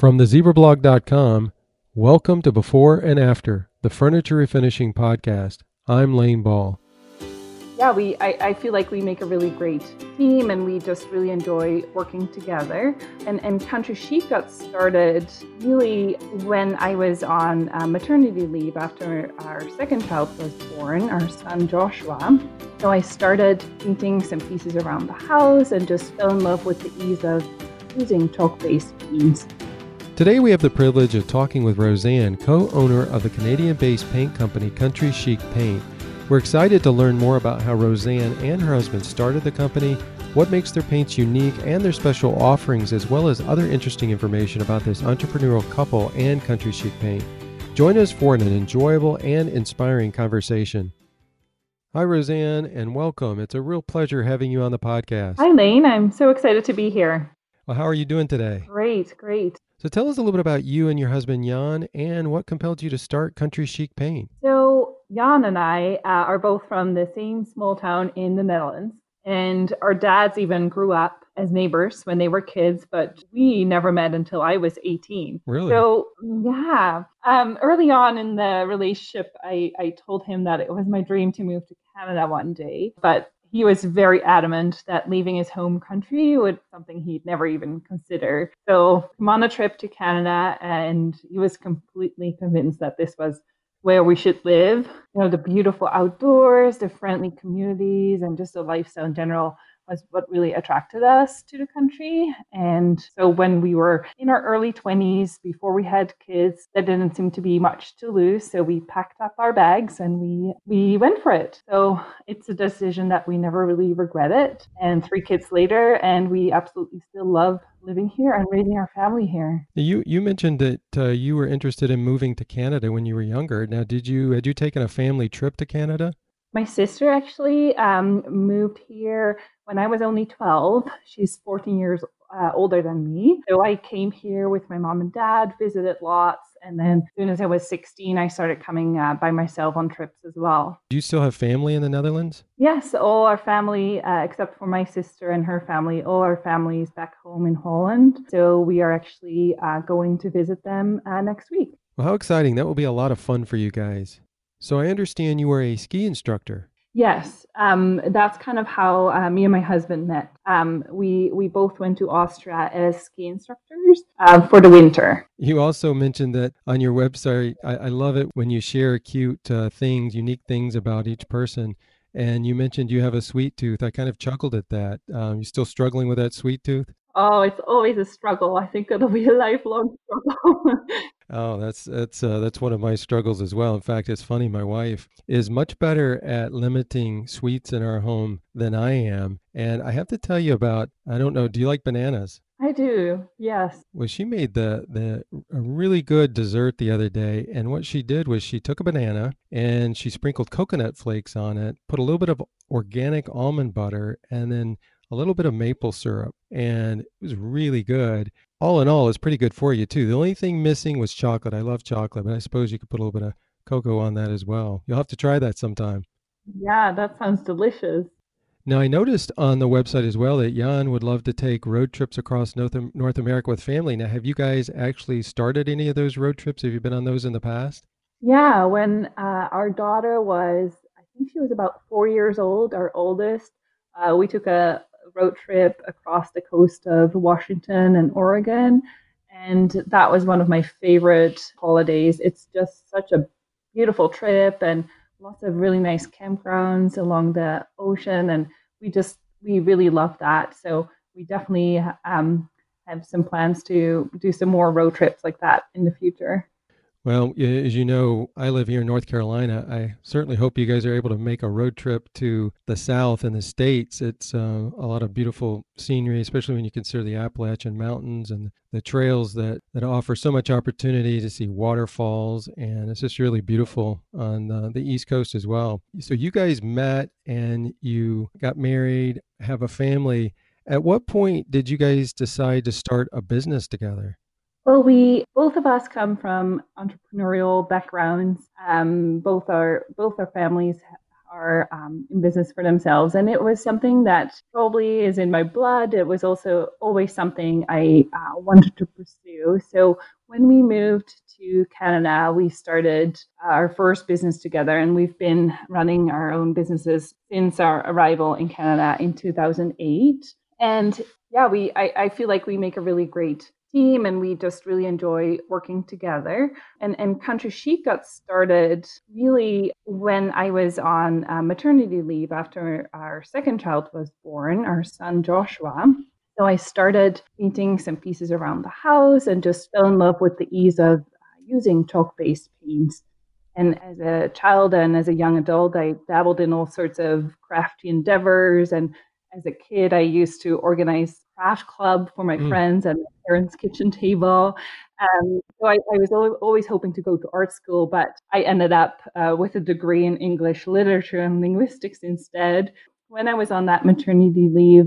From thezebrablog.com, welcome to Before and After, the Furniture Refinishing Podcast. I'm Lane Ball. Yeah, I feel like we make a really great team and we just really enjoy working together. And Country Chic got started really when I was on maternity leave after our second child was born, our son Joshua. So I started painting some pieces around the house and just fell in love with the ease of using chalk-based paints. Today we have the privilege of talking with Roseanne, co-owner of the Canadian-based paint company Country Chic Paint. We're excited to learn more about how Roseanne and her husband started the company, what makes their paints unique, and their special offerings, as well as other interesting information about this entrepreneurial couple and Country Chic Paint. Join us for an enjoyable and inspiring conversation. Hi, Roseanne, and welcome. It's a real pleasure having you on the podcast. Hi, Lane. I'm so excited to be here. Well, how are you doing today? Great. So tell us a little bit about you and your husband, Jan, and what compelled you to start Country Chic Paint. So Jan and I are both from the same small town in the Netherlands, and our dads even grew up as neighbors when they were kids, but we never met until I was 18. Really? So yeah, early on in the relationship, I told him that it was my dream to move to Canada one day, but he was very adamant that leaving his home country was something he'd never even consider. So I'm on a trip to Canada, and he was completely convinced that this was where we should live. You know, the beautiful outdoors, the friendly communities, and just the lifestyle in general was what really attracted us to the country. And so when we were in our early 20s, before we had kids, there didn't seem to be much to lose. So we packed up our bags and we went for it. So it's a decision that we never really regretted. And 3 kids later, and we absolutely still love living here and raising our family here. You mentioned that you were interested in moving to Canada when you were younger. Now, had you taken a family trip to Canada? My sister actually moved here when I was only 12. She's 14 years older than me. So I came here with my mom and dad, visited lots. And then as soon as I was 16, I started coming by myself on trips as well. Do you still have family in the Netherlands? Yes, all our family, except for my sister and her family, all our families back home in Holland. So we are actually going to visit them next week. Well, how exciting. That will be a lot of fun for you guys. So I understand you were a ski instructor. Yes, that's kind of how me and my husband met. We both went to Austria as ski instructors for the winter. You also mentioned that on your website. I love it when you share cute things, unique things about each person. And you mentioned you have a sweet tooth. I kind of chuckled at that. You still struggling with that sweet tooth? Oh, it's always a struggle. I think it'll be a lifelong struggle. Oh, that's one of my struggles as well. In fact, it's funny. My wife is much better at limiting sweets in our home than I am. And I have to tell you about, I don't know, do you like bananas? I do, yes. Well, she made a really good dessert the other day, and what she did was she took a banana and she sprinkled coconut flakes on it, put a little bit of organic almond butter, and then a little bit of maple syrup, and it was really good. All in all, it's pretty good for you too. The only thing missing was chocolate. I love chocolate, but I suppose you could put a little bit of cocoa on that as well. You'll have to try that sometime. Yeah, that sounds delicious. Now, I noticed on the website as well that Jan would love to take road trips across North America with family. Now, have you guys actually started any of those road trips? Have you been on those in the past? Yeah, when our daughter was, I think she was about 4 years old, our oldest, we took a road trip across the coast of Washington and Oregon. And that was one of my favorite holidays. It's just such a beautiful trip and lots of really nice campgrounds along the ocean. And we really love that. So we definitely have some plans to do some more road trips like that in the future. Well, as you know, I live here in North Carolina. I certainly hope you guys are able to make a road trip to the South and the States. It's a lot of beautiful scenery, especially when you consider the Appalachian Mountains and the trails that offer so much opportunity to see waterfalls. And it's just really beautiful on the East Coast as well. So you guys met and you got married, have a family. At what point did you guys decide to start a business together? Well, we both of us come from entrepreneurial backgrounds. Both our families are in business for themselves. And it was something that probably is in my blood. It was also always something I wanted to pursue. So when we moved to Canada, we started our first business together, and we've been running our own businesses since our arrival in Canada in 2008. And yeah, I feel like we make a really great team, and we just really enjoy working together. And Country Chic got started really when I was on maternity leave after our second child was born, our son Joshua. So I started painting some pieces around the house and just fell in love with the ease of using chalk-based paints. And as a child and as a young adult, I dabbled in all sorts of crafty endeavors. And as a kid, I used to organize craft club for my friends at my parents' kitchen table. So I was always hoping to go to art school, but I ended up with a degree in English literature and linguistics instead. When I was on that maternity leave,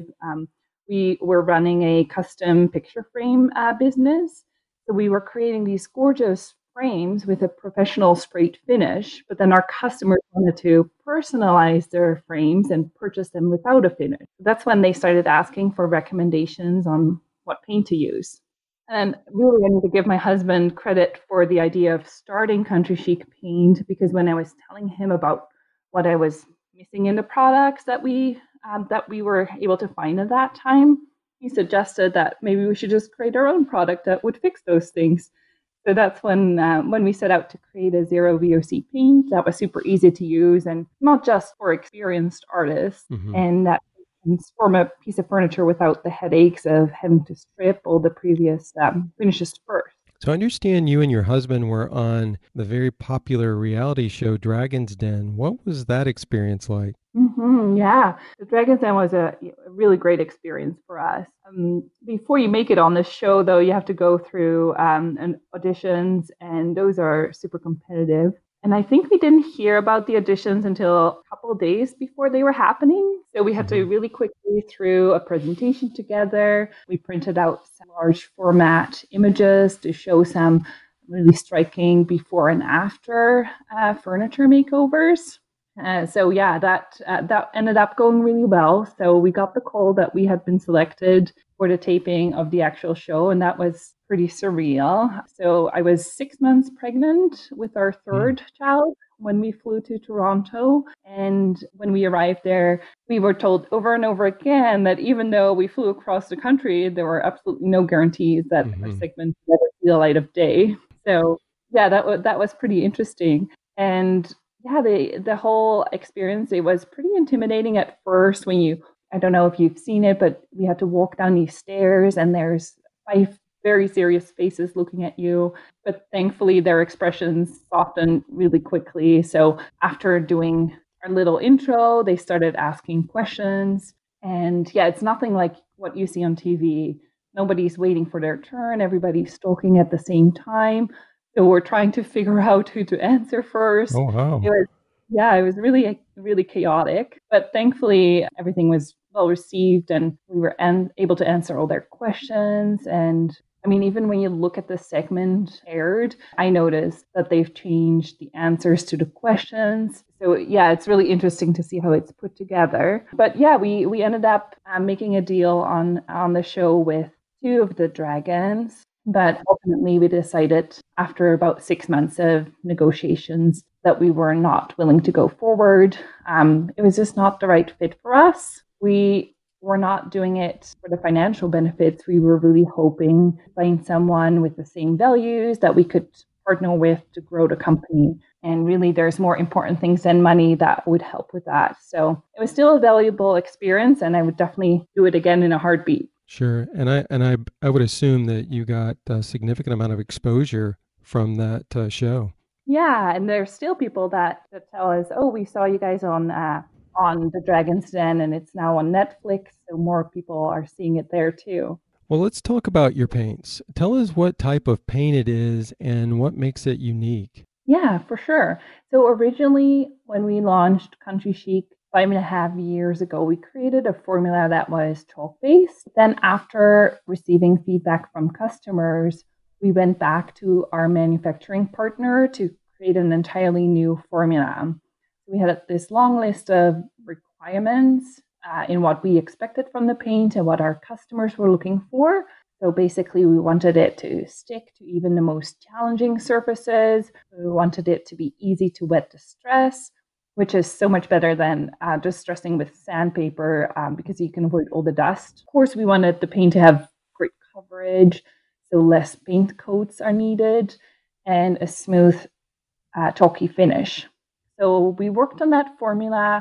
we were running a custom picture frame business. So we were creating these gorgeous frames with a professional sprayed finish, but then our customers wanted to personalize their frames and purchase them without a finish. That's when they started asking for recommendations on what paint to use. And really, I need to give my husband credit for the idea of starting Country Chic Paint, because when I was telling him about what I was missing in the products that we were able to find at that time, he suggested that maybe we should just create our own product that would fix those things. So that's when we set out to create a zero VOC paint that was super easy to use and not just for experienced artists, and that can form a piece of furniture without the headaches of having to strip all the previous finishes first. So I understand you and your husband were on the very popular reality show Dragon's Den. What was that experience like? Yeah, the Dragon's Den was a really great experience for us. Before you make it on this show, though, you have to go through auditions, and those are super competitive. And I think we didn't hear about the auditions until a couple of days before they were happening. So we had to really quickly through a presentation together. We printed out some large format images to show some really striking before and after furniture makeovers. So yeah, that ended up going really well. So we got the call that we had been selected for the taping of the actual show, and that was pretty surreal. So I was 6 months pregnant with our third child when we flew to Toronto. And when we arrived there, we were told over and over again that even though we flew across the country, there were absolutely no guarantees that our segment would ever see the light of day. So yeah, that was pretty interesting. And yeah, the whole experience, it was pretty intimidating at first when I don't know if you've seen it, but we had to walk down these stairs and there's 5 very serious faces looking at you. But thankfully, their expressions softened really quickly. So after doing our little intro, they started asking questions. And yeah, it's nothing like what you see on TV. Nobody's waiting for their turn. Everybody's talking at the same time. So we're trying to figure out who to answer first. Oh, wow. It was really, really chaotic. But thankfully, everything was well received and we were able to answer all their questions. And I mean, even when you look at the segment aired, I noticed that they've changed the answers to the questions. So yeah, it's really interesting to see how it's put together. But yeah, we ended up making a deal on the show with 2 of the dragons. But ultimately, we decided after about 6 months of negotiations that we were not willing to go forward. It was just not the right fit for us. We were not doing it for the financial benefits. We were really hoping to find someone with the same values that we could partner with to grow the company. And really, there's more important things than money that would help with that. So it was still a valuable experience, and I would definitely do it again in a heartbeat. Sure. And I would assume that you got a significant amount of exposure from that show. Yeah, and there's still people that tell us, "Oh, we saw you guys on the Dragon's Den, and it's now on Netflix, so more people are seeing it there too." Well, let's talk about your paints. Tell us what type of paint it is and what makes it unique. Yeah, for sure. So originally, when we launched Country Chic 5.5 years ago, we created a formula that was chalk-based. Then after receiving feedback from customers, we went back to our manufacturing partner to create an entirely new formula. We had this long list of requirements in what we expected from the paint and what our customers were looking for. So basically, we wanted it to stick to even the most challenging surfaces. We wanted it to be easy to wet distress, which is so much better than distressing with sandpaper because you can avoid all the dust. Of course, we wanted the paint to have great coverage, so less paint coats are needed, and a smooth, chalky finish. So we worked on that formula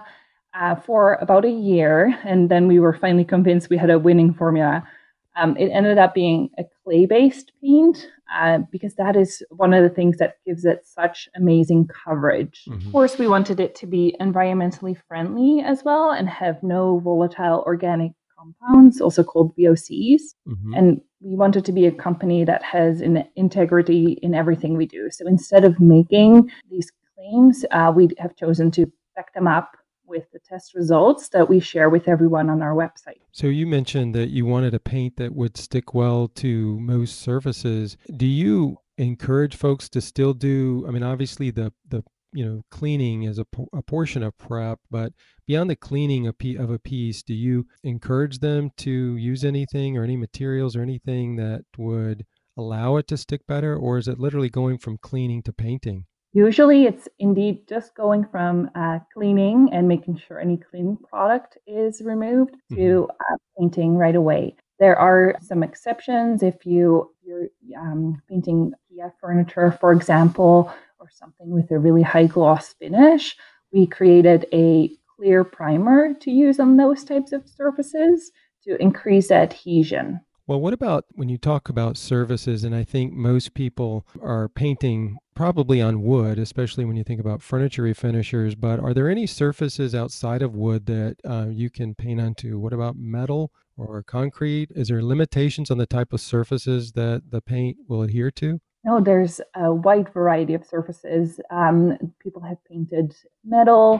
for about a year, and then we were finally convinced we had a winning formula. It ended up being a clay-based paint because that is one of the things that gives it such amazing coverage. Mm-hmm. Of course, we wanted it to be environmentally friendly as well and have no volatile organic compounds, also called VOCs. Mm-hmm. And we wanted to be a company that has an integrity in everything we do. So instead of making these claims, we have chosen to back them up with the test results that we share with everyone on our website. So you mentioned that you wanted a paint that would stick well to most surfaces. Do you encourage folks to still do, I mean, obviously the cleaning is a portion of prep, but beyond the cleaning of a piece, do you encourage them to use anything or any materials or anything that would allow it to stick better? Or is it literally going from cleaning to painting? Usually it's indeed just going from cleaning and making sure any cleaning product is removed to painting right away. There are some exceptions if you're painting IKEA furniture, for example, or something with a really high gloss finish. We created a clear primer to use on those types of surfaces to increase adhesion. Well, what about when you talk about surfaces? And I think most people are painting probably on wood, especially when you think about furniture refinishers. But are there any surfaces outside of wood that you can paint onto? What about metal or concrete? Is there limitations on the type of surfaces that the paint will adhere to? No, there's a wide variety of surfaces. People have painted metal,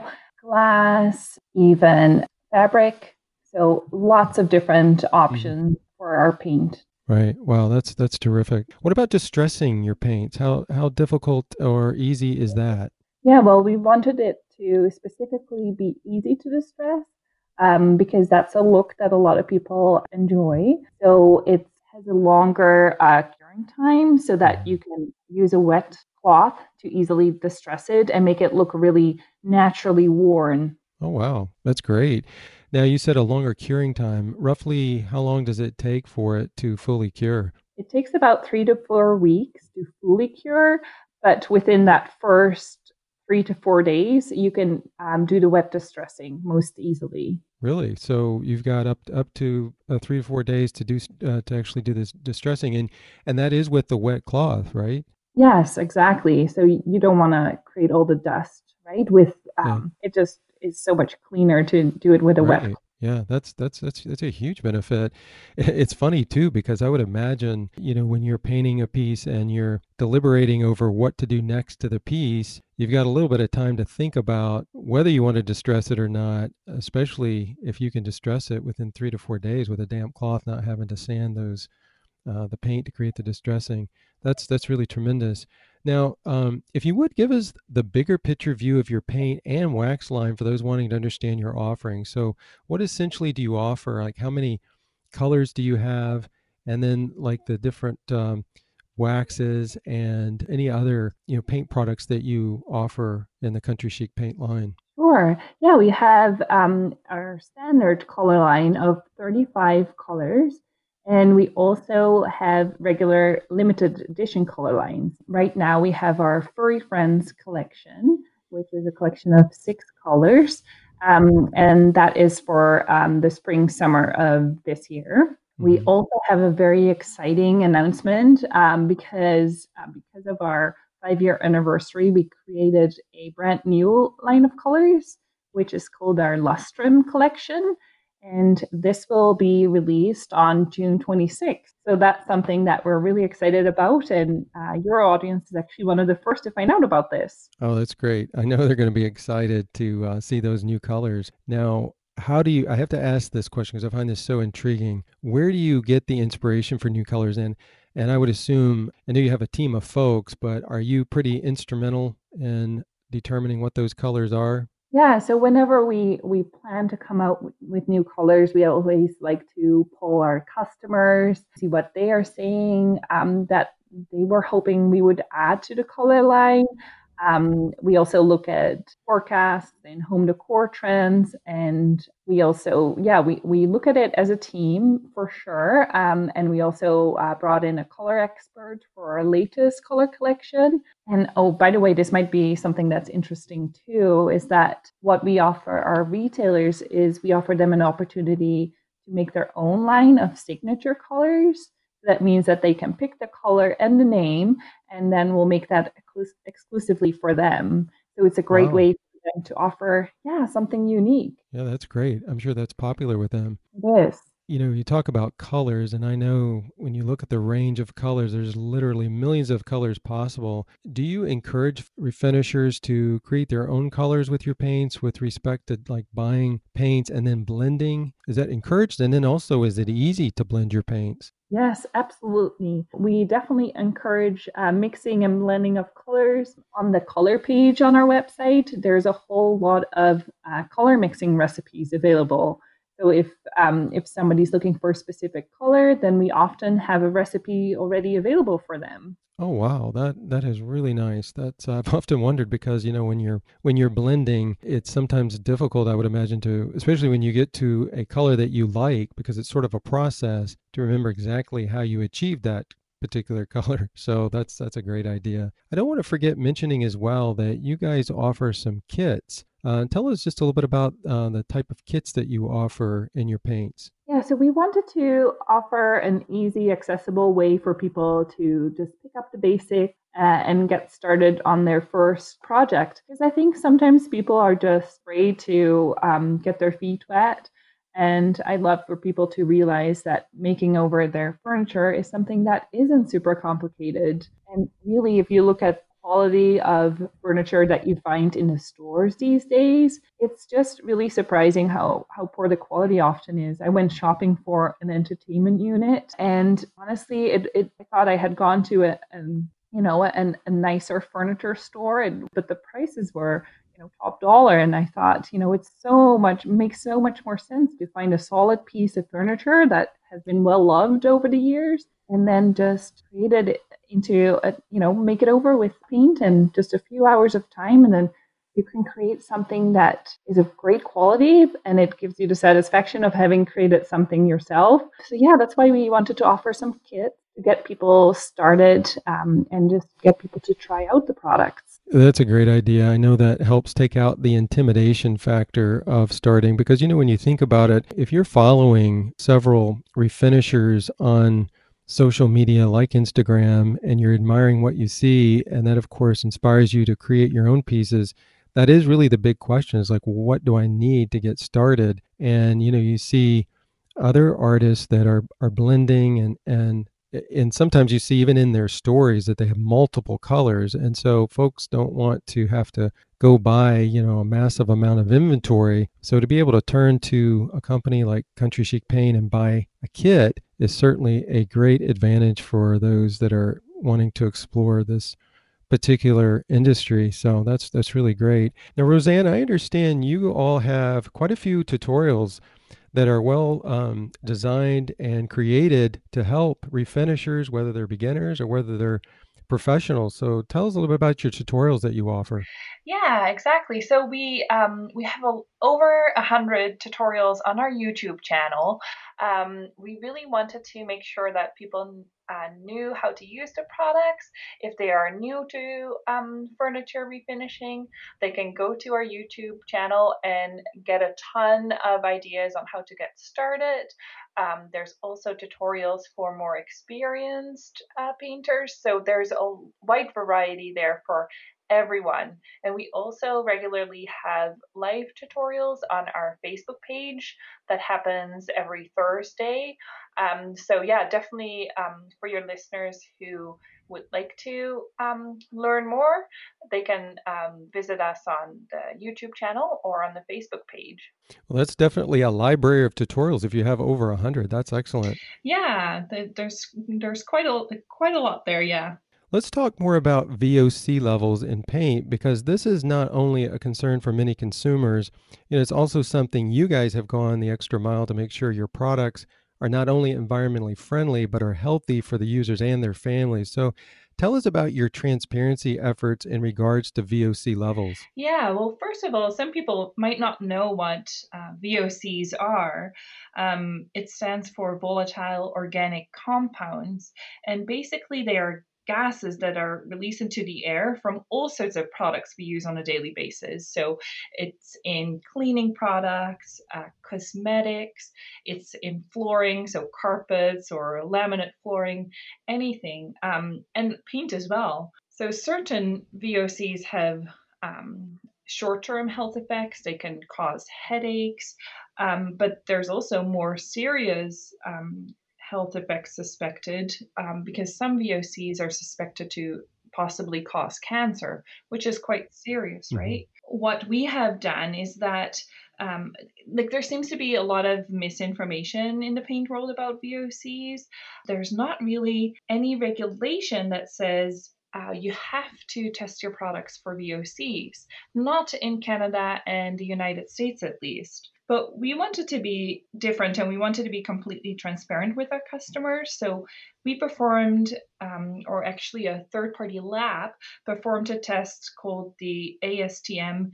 glass, even fabric. So lots of different options for our paint. Right. Wow, that's terrific. What about distressing your paints? How difficult or easy is that? Yeah, well, we wanted it to specifically be easy to distress because that's a look that a lot of people enjoy. So it has a longer curing time so that you can use a wet cloth to easily distress it and make it look really naturally worn. Oh, wow. That's great. Now, you said a longer curing time. Roughly how long does it take for it to fully cure? It takes about 3 to 4 weeks to fully cure, but within that first 3 to 4 days, you can do the wet distressing most easily. Really? So you've got up to 3 to 4 days to do to actually do this distressing, and that is with the wet cloth, right? Yes, exactly. So you don't want to create all the dust, right? With Yeah. it just is so much cleaner to do it with a wet. Right. Yeah, that's a huge benefit. It's funny too because I would imagine, when you're painting a piece and you're deliberating over what to do next to the piece, you've got a little bit of time to think about whether you want to distress it or not, especially if you can distress it within 3 to 4 days with a damp cloth, not having to sand the paint to create the distressing. That's really tremendous. Now, if you would give us the bigger picture view of your paint and wax line for those wanting to understand your offering. So, what essentially do you offer? Like, how many colors do you have? And then, like the different waxes and any other paint products that you offer in the Country Chic paint line. Sure. Yeah, we have our standard color line of 35 colors. And we also have regular limited edition color lines. Right now, we have our Furry Friends collection, which is a collection of 6 colors. And that is for the spring, summer of this year. We also have a very exciting announcement because of our 5-year anniversary, we created a brand new line of colors, which is called our Lustrum collection. And this will be released on June 26th. So that's something that we're really excited about. And your audience is actually one of the first to find out about this. Oh, that's great. I know they're going to be excited to see those new colors. Now, I have to ask this question because I find this so intriguing. Where do you get the inspiration for new colors? And I would assume, I know you have a team of folks, but are you pretty instrumental in determining what those colors are? Yeah, so whenever we plan to come out with new colors, we always like to poll our customers, see what they are saying, that they were hoping we would add to the color line. We also look at forecasts and home decor trends, and we also, yeah, we look at it as a team for sure. And we also brought in a color expert for our latest color collection. And oh, by the way, this might be something that's interesting too, is that what we offer our retailers is we offer them an opportunity to make their own line of signature colors. That means that they can pick the color and the name, and then we'll make that exclusively for them. So it's a great Wow. way for them to offer, yeah, something unique. Yeah, that's great. I'm sure that's popular with them. It is. You know, you talk about colors, and I know when you look at the range of colors, there's literally millions of colors possible. Do you encourage refinishers to create their own colors with your paints with respect to like buying paints and then blending? Is that encouraged? And then also, is it easy to blend your paints? Yes, absolutely. We definitely encourage mixing and blending of colors. On the color page on our website, there's a whole lot of color mixing recipes available. So if somebody's looking for a specific color, then we often have a recipe already available for them. Oh wow, that is really nice. That's I've often wondered because you know when you're blending, it's sometimes difficult, I would imagine, to especially when you get to a color that you like because it's sort of a process to remember exactly how you achieved that particular color. So that's a great idea. I don't want to forget mentioning as well that you guys offer some kits. Tell us just a little bit about the type of kits that you offer in your paints. Yeah, so we wanted to offer an easy, accessible way for people to just pick up the basic and get started on their first project. Because I think sometimes people are just afraid to get their feet wet. And I'd love for people to realize that making over their furniture is something that isn't super complicated. And really, if you look at quality of furniture that you find in the stores these days, it's just really surprising how poor the quality often is. I went shopping for an entertainment unit, and honestly, I thought I had gone to a nicer furniture store, but the prices were top dollar, and I thought it's makes so much more sense to find a solid piece of furniture that has been well loved over the years and then just create it into make it over with paint and just a few hours of time, and then you can create something that is of great quality and it gives you the satisfaction of having created something yourself. So yeah, that's why we wanted to offer some kits to get people started, and just get people to try out the products. That's a great idea. I know that helps take out the intimidation factor of starting because, you know, when you think about it, if you're following several refinishers on social media like Instagram and you're admiring what you see, and that, of course, inspires you to create your own pieces, that is really the big question is like, what do I need to get started? And, you know, you see other artists that are blending and sometimes you see even in their stories that they have multiple colors, and so folks don't want to have to go buy a massive amount of inventory. So to be able to turn to a company like Country Chic Paint and buy a kit is certainly a great advantage for those that are wanting to explore this particular industry. So that's really great. Now, Roseanne, I understand you all have quite a few tutorials that are well designed and created to help refinishers, whether they're beginners or whether they're professionals. So tell us a little bit about your tutorials that you offer. Yeah, exactly. So we have over 100 tutorials on our YouTube channel. We really wanted to make sure that people knew how to use the products. If they are new to furniture refinishing, they can go to our YouTube channel and get a ton of ideas on how to get started. There's also tutorials for more experienced painters. So there's a wide variety there for everyone. And we also regularly have live tutorials on our Facebook page that happens every Thursday. So yeah, definitely for your listeners who would like to learn more, they can visit us on the YouTube channel or on the Facebook page. Well, that's definitely a library of tutorials. If you have over 100, that's excellent. Yeah, there's quite a lot there. Yeah. Let's talk more about VOC levels in paint because this is not only a concern for many consumers, it's also something you guys have gone the extra mile to make sure your products are not only environmentally friendly but are healthy for the users and their families. So, tell us about your transparency efforts in regards to VOC levels. Yeah, well, first of all, some people might not know what VOCs are. It stands for volatile organic compounds, and basically they are gases that are released into the air from all sorts of products we use on a daily basis. So it's in cleaning products, cosmetics, it's in flooring, so carpets or laminate flooring, anything, and paint as well. So certain VOCs have short term health effects, they can cause headaches, but there's also more serious health effects suspected because some VOCs are suspected to possibly cause cancer, which is quite serious, Hmm. right? What we have done is that like there seems to be a lot of misinformation in the paint world about VOCs. There's not really any regulation that says you have to test your products for VOCs, not in Canada and the United States at least. But we wanted to be different and we wanted to be completely transparent with our customers. So we performed, or actually a third party lab performed a test called the ASTM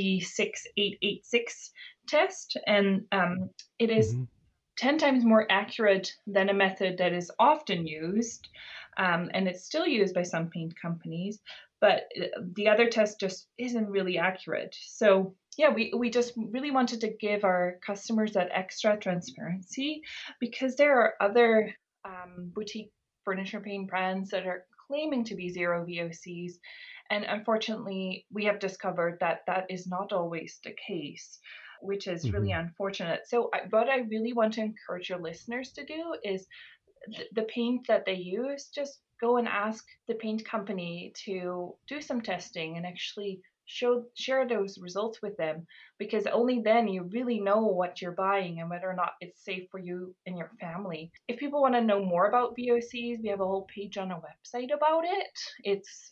D6886 test. And it is Hmm. 10 times more accurate than a method that is often used. And it's still used by some paint companies, but the other test just isn't really accurate. So, yeah, we just really wanted to give our customers that extra transparency because there are other boutique furniture paint brands that are claiming to be zero VOCs. And unfortunately, we have discovered that that is not always the case, which is really Hmm. unfortunate. So, what I really want to encourage your listeners to do is the paint that they use, just go and ask the paint company to do some testing and actually share those results with them, because only then you really know what you're buying and whether or not it's safe for you and your family. If people want to know more about VOCs, we have a whole page on our website about it. It's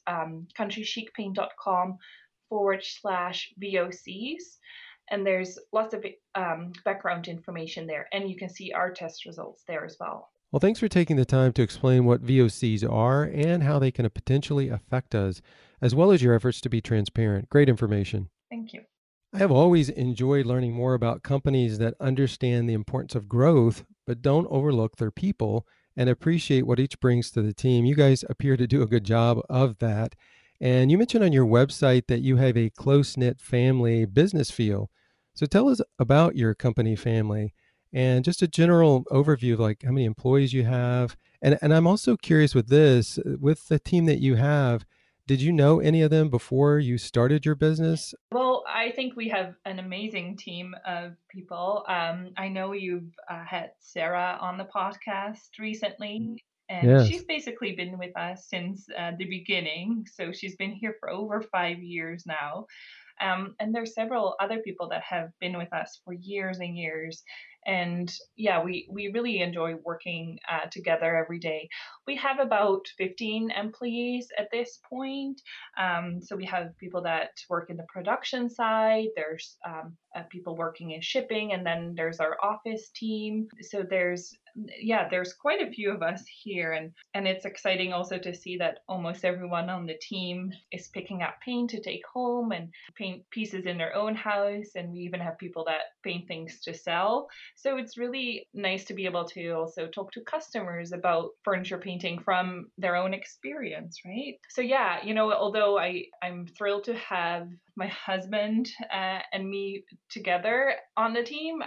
countrychicpaint.com/VOCs, and there's lots of background information there, and you can see our test results there as well. Well, thanks for taking the time to explain what VOCs are and how they can potentially affect us, as well as your efforts to be transparent. Great information. Thank you. I have always enjoyed learning more about companies that understand the importance of growth, but don't overlook their people and appreciate what each brings to the team. You guys appear to do a good job of that. And you mentioned on your website that you have a close knit family business feel. So tell us about your company family and just a general overview of like how many employees you have. And I'm also curious with this, with the team that you have, did you know any of them before you started your business? Well, I think we have an amazing team of people. I know you've had Sarah on the podcast recently, and she's Yes. basically been with us since the beginning. So she's been here for over 5 years now. And there's several other people that have been with us for years and years. And yeah, we really enjoy working together every day. We have about 15 employees at this point. So we have people that work in the production side, there's people working in shipping, and then there's our office team. So there's quite a few of us here, and it's exciting also to see that almost everyone on the team is picking up paint to take home and paint pieces in their own house, and we even have people that paint things to sell. So it's really nice to be able to also talk to customers about furniture painting from their own experience, right? So yeah, although I'm thrilled to have my husband and me together on the team,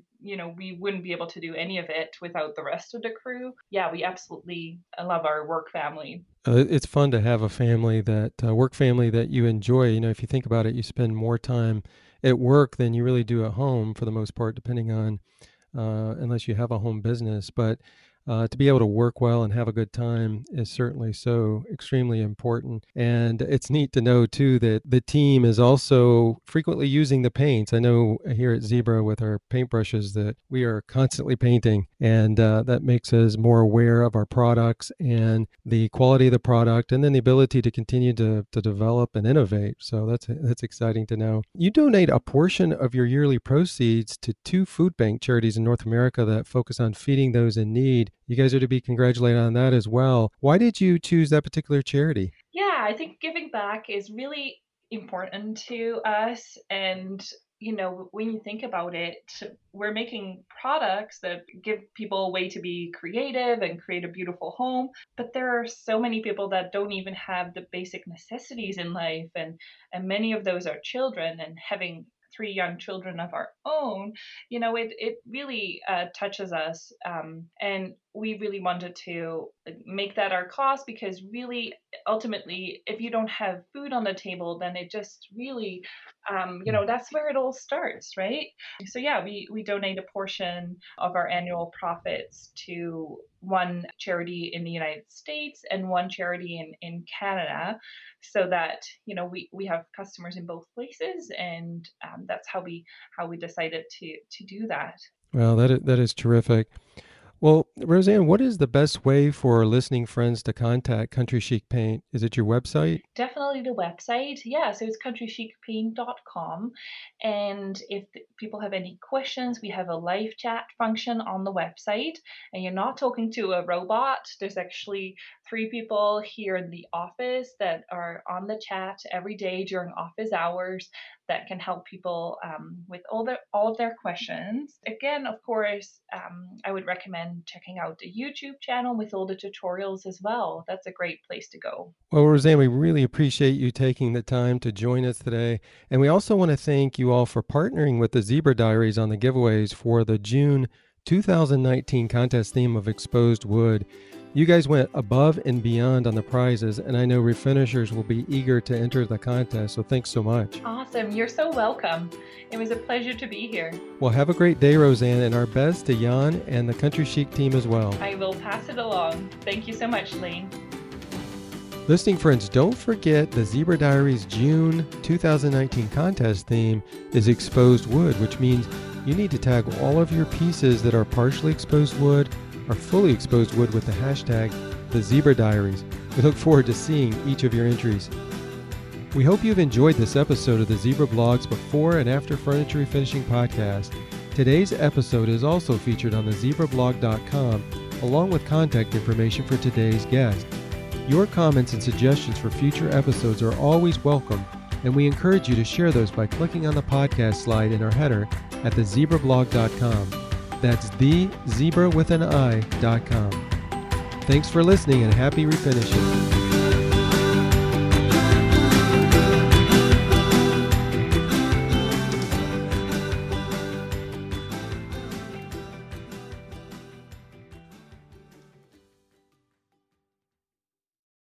we wouldn't be able to do any of it without the rest of the crew. Yeah, we absolutely love our work family. It's fun to have a family that work family that you enjoy. If you think about it, you spend more time at work than you really do at home for the most part, depending on unless you have a home business. But to be able to work well and have a good time is certainly so extremely important. And it's neat to know, too, that the team is also frequently using the paints. I know here at Zebra with our paintbrushes that we are constantly painting, and that makes us more aware of our products and the quality of the product, and then the ability to continue to develop and innovate. So that's exciting to know. You donate a portion of your yearly proceeds to 2 food bank charities in North America that focus on feeding those in need. You guys are to be congratulated on that as well. Why did you choose that particular charity? Yeah, I think giving back is really important to us. And, when you think about it, we're making products that give people a way to be creative and create a beautiful home. But there are so many people that don't even have the basic necessities in life. And many of those are children, and having 3 young children of our own, it really touches us. And we really wanted to make that our cause, because really, ultimately, if you don't have food on the table, then it just really, that's where it all starts, right? So yeah, we donate a portion of our annual profits to one charity in the United States and one charity in Canada, so that we have customers in both places, and that's how we decided to do that. Well, that is terrific. Well, Roseanne, what is the best way for our listening friends to contact Country Chic Paint? Is it your website? Definitely the website. Yeah, so it's countrychicpaint.com. And if people have any questions, we have a live chat function on the website. And you're not talking to a robot. There's actually 3 people here in the office that are on the chat every day during office hours that can help people with all of their questions. Again, of course, I would recommend checking out the YouTube channel with all the tutorials as well. That's a great place to go. Well, Roseanne, we really appreciate you taking the time to join us today. And we also want to thank you all for partnering with the Zebra Diaries on the giveaways for the June 2019 contest theme of exposed wood. You guys went above and beyond on the prizes, and I know refinishers will be eager to enter the contest, so thanks so much. Awesome. You're so welcome. It was a pleasure to be here. Well, have a great day, Roseanne, and our best to Jan and the Country Chic team as well. I will pass it along. Thank you so much, Lane. Listening friends, don't forget the Zebra Diaries June 2019 contest theme is exposed wood, which means you need to tag all of your pieces that are partially exposed wood or fully exposed wood with the hashtag the Zebra Diaries. We look forward to seeing each of your entries. We hope you've enjoyed this episode of the Zebra Blogs Before and After Furniture Refinishing Podcast. Today's episode is also featured on the zebrablog.com, along with contact information for today's guest. Your comments and suggestions for future episodes are always welcome, and we encourage you to share those by clicking on the podcast slide in our header at thezebrablog.com. That's thezebra.com. Thanks for listening and happy refinishing.